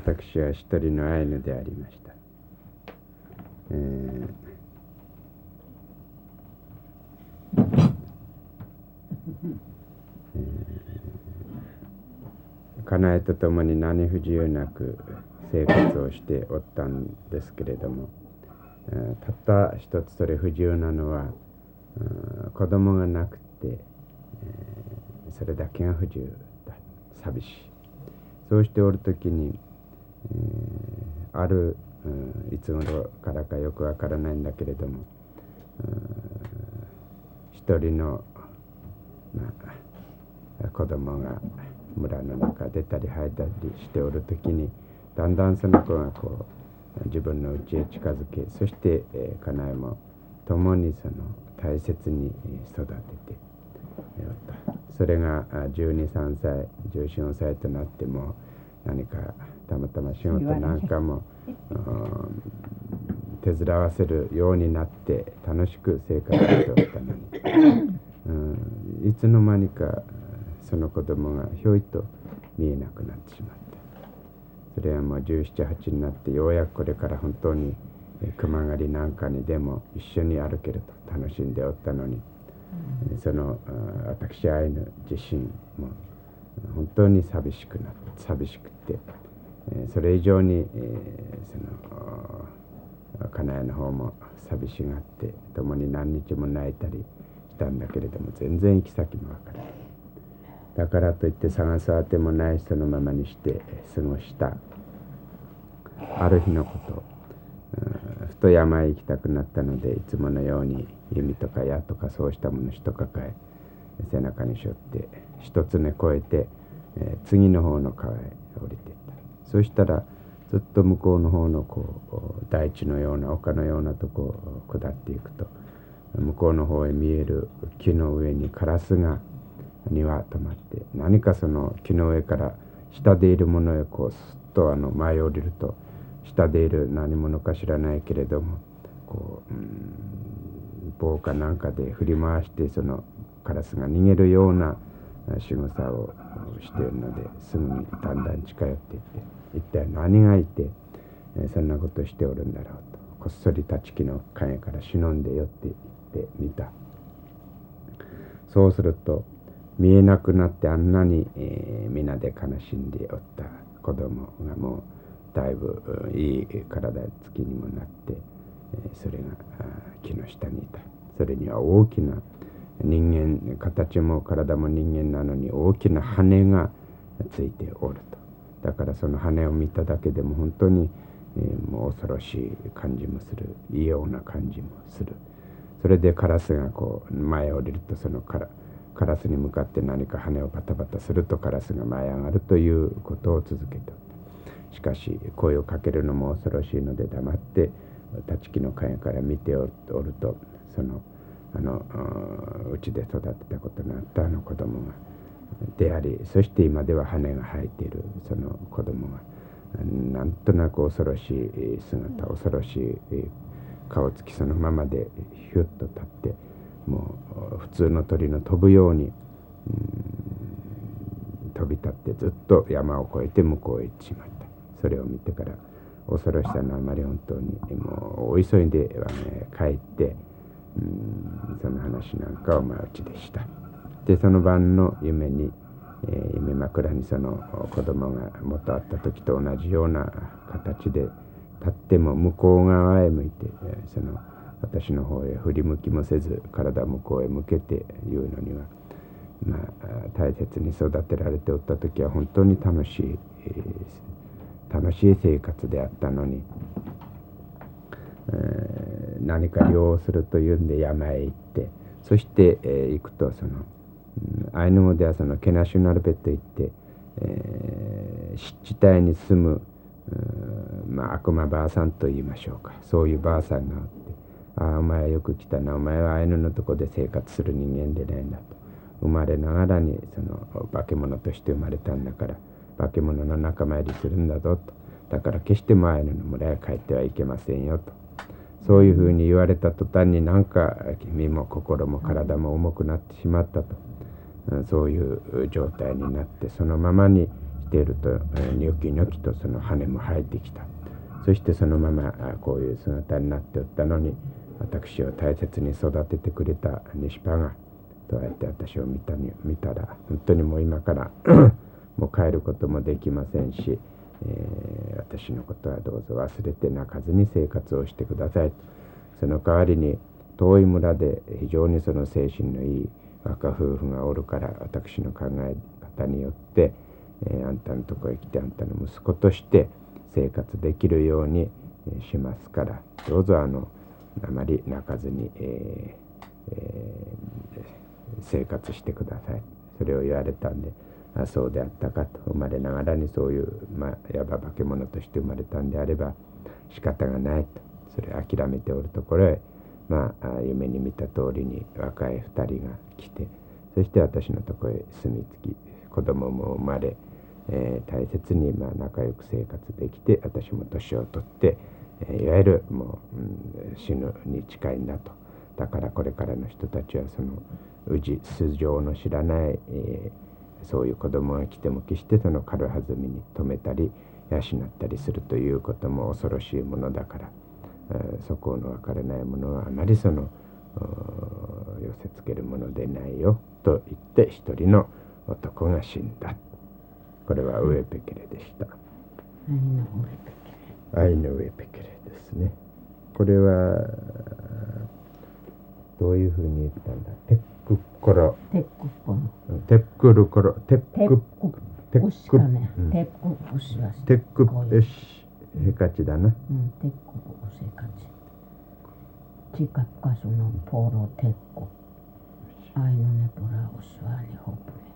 私は一人のアイヌでありました。家内と共に何不自由なく生活をしておったんですけれども、たった一つそれ不自由なのは、子供がなくて、それだけが不自由だ。寂しい。そうしておるときに、ある、いつ頃からかよくわからないんだけれども、一人の、子供が村の中出たり入ったりしておるときに、だんだんその子がこう自分の家へ近づけ、そして、家内も共にその大切に育てておった。それが12、3歳、14、4歳となっても、何かたまたま仕事なんかも手伝わせるようになって楽しく生活しておったのに、いつの間にかその子供がひょいと見えなくなってしまった。それはもう17、8になってようやくこれから本当に熊狩りなんかにでも一緒に歩けると楽しんでおったのに、その私アイヌ自身も本当に寂しくて、それ以上に、その家内の方も寂しがって共に何日も泣いたりしたんだけれども、全然行き先もわからない。だからといって探すあてもないそのままにして過ごしたある日のこと、ふと山へ行きたくなったので、いつものように弓とか矢とかそうしたもの一抱え背中に背負って一つ根越えて、次の方の川へ降りていった。そしたらずっと向こうの方のこう大地のような丘のようなとこを下っていくと、向こうの方へ見える木の上にカラスが2羽止まって、何かその木の上から下でいるものへこうすっと舞い降りると、下でいる何者か知らないけれども、こう棒かなんかで振り回してそのカラスが逃げるような仕草をしているので、すぐにだんだん近寄っていって、一体何がいて、そんなことをしておるんだろうと、こっそり立ち木の陰から忍んで寄っていってみた。そうすると見えなくなってあんなに、皆で悲しんでおった子供がもうだいぶいい体つきにもなって、それが木の下にいた。それには大きな人間、形も体も人間なのに大きな羽がついておると。だからその羽を見ただけでも本当に、もう恐ろしい感じもする、異様な感じもする。それでカラスがこう前へ降りると、そのカラスに向かって何か羽をパタパタするとカラスが舞い上がるということを続けておった。しかし声をかけるのも恐ろしいので黙って立ち木の陰から見ておると、そのうちで育てたことのあった子供がであり、そして今では羽が生えているその子供がなんとなく恐ろしい姿、恐ろしい顔つきそのままでヒュッと立って、もう普通の鳥の飛ぶように飛び立ってずっと山を越えて向こうへ行ってしまった。それを見てから恐ろしさのあまり本当にもうお急いで帰ってその話なんかをうちでした。でその晩の夢に、夢枕にその子供が元あった時と同じような形で立っても向こう側へ向いて、その私の方へ振り向きもせず体向こうへ向けて言うのには、大切に育てられておった時は本当に楽しい生活であったのに、何か漁をするというんで山へ行って、そして、行くとそのアイヌ語ではそのケナシュナルベといって、湿地帯に住む悪魔ばあさんと言いましょうか、そういうばあさんがおって、お前はよく来たな、お前はアイヌのとこで生活する人間でないんだと、生まれながらにその化け物として生まれたんだから化け物の仲間入りするんだぞと、だから決してもアイヌの村へ帰ってはいけませんよと、そういうふうに言われた途端になんか身も心も体も重くなってしまったと、そういう状態になって、そのままにっているとニョキニョキとその羽も生えてきた。そしてそのままこういう姿になっておったのに、私を大切に育ててくれた西パがそうやって私を見たら本当にもう今からもう帰ることもできませんし、私のことはどうぞ忘れて泣かずに生活をしてください。その代わりに遠い村で非常にその精神のいい若夫婦がおるから、私の考え方によって、あんたのとこへ来てあんたの息子として生活できるようにしますから、どうぞあまり泣かずに、生活してください。それを言われたんで、そうであったかと。生まれながらにそういう、いわば化け物として生まれたんであれば仕方がないと、それを諦めておるところへ、夢に見た通りに若い2人が来て、そして私のところへ住み着き、子供も生まれ、大切に仲良く生活できて、私も年を取って、いわゆるもう、死ぬに近いんだと。だからこれからの人たちはその素性の知らない、そういう子供が来ても決してその軽はずみに止めたり養ったりするということも恐ろしいものだから、そこの分からないものはあまりその寄せつけるものでないよと言って一人の男が死んだ。これはウエペケレでした。アイヌウエペケレですね。これはどういうふうに言ったんだ。テックコロテックルコロテックテックプテックプシヘカチだな。 テックプシヘカチチカカソのポロテックアイヌネプラウシワニホプネ